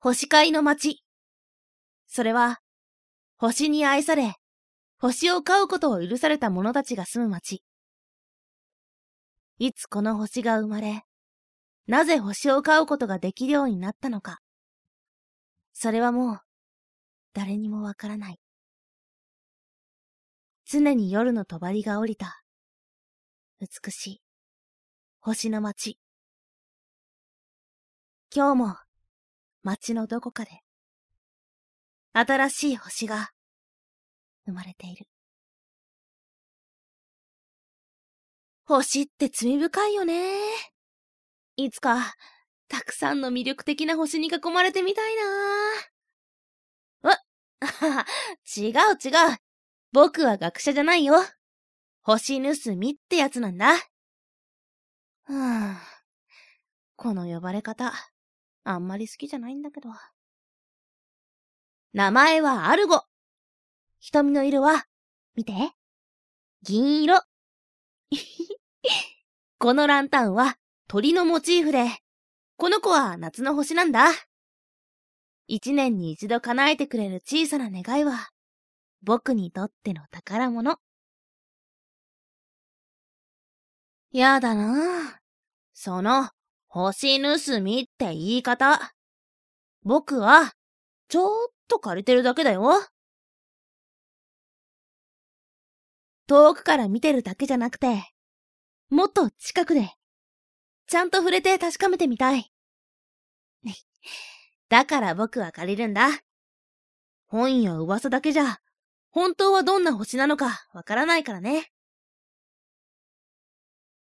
星飼いの町。それは、星に愛され、星を飼うことを許された者たちが住む町。いつこの星が生まれ、なぜ星を飼うことができるようになったのか。それはもう、誰にもわからない。常に夜の帳が降りた、美しい、星の町。今日も、町のどこかで、新しい星が、生まれている。星って罪深いよね。いつか、たくさんの魅力的な星に囲まれてみたいな。違う違う。僕は学者じゃないよ。星盗みってやつなんだ。この呼ばれ方、あんまり好きじゃないんだけど。名前はアルゴ。瞳の色は、見て。銀色。このランタンは鳥のモチーフで、この子は夏の星なんだ。一年に一度叶えてくれる小さな願いは、僕にとっての宝物。やだなぁ。その、星盗みって言い方。僕は、ちょっと借りてるだけだよ。遠くから見てるだけじゃなくて、もっと近くで、ちゃんと触れて確かめてみたい。だから僕は借りるんだ。本や噂だけじゃ、本当はどんな星なのかわからないからね。